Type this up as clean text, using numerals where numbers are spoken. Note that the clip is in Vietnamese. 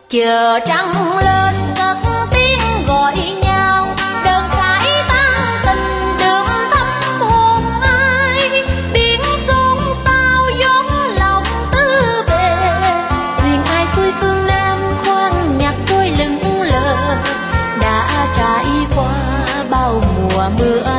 Chờ trăng lên cất tiếng gọi nhau, đơn cãi tan tình đường thăm hồn ai. Biển xuống sao vốn lòng tư bề, thuyền ai xuôi phương Nam khoan nhạc trôi lững lờ. Đã trải qua bao mùa mưa